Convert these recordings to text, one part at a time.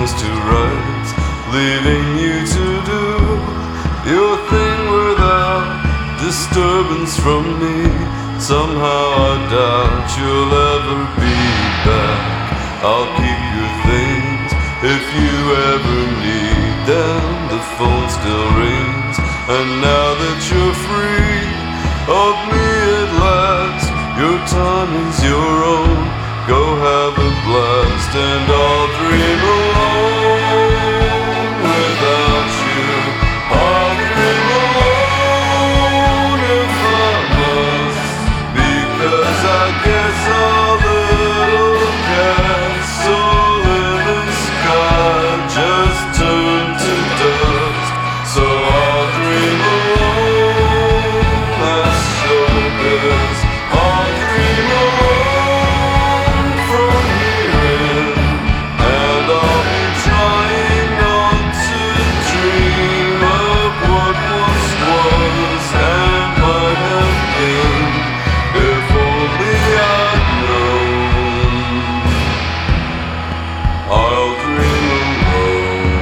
things to rights, leaving you to do your thing without disturbance from me. Somehow I doubt you'll ever be back. I'll keep your things if you ever need them. The phone still rings, and now that you're free of me at last, your time is your own. Go have a blast, and I'll dream alone without you. I'll dream alone if I must, because I guess our little castle in the sky just turned to dust. So I'll dream alone, that's so good. I'll dream alone from here in, and I'll be trying not to dream of what once was and might have been, if only I'd known. I'll dream alone.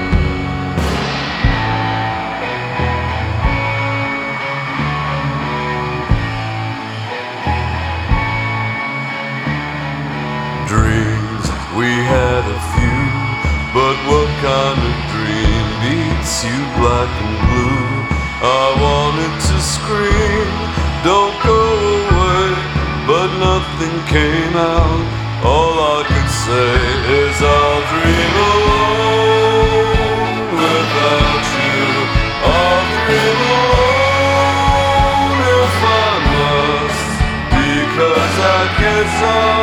Dreams, we had a few, but what kind of dream beats you black and blue? I wanted to scream, don't go away, but nothing came out. All I could say is I'll dream alone without you. I'll dream alone if I must, because I guess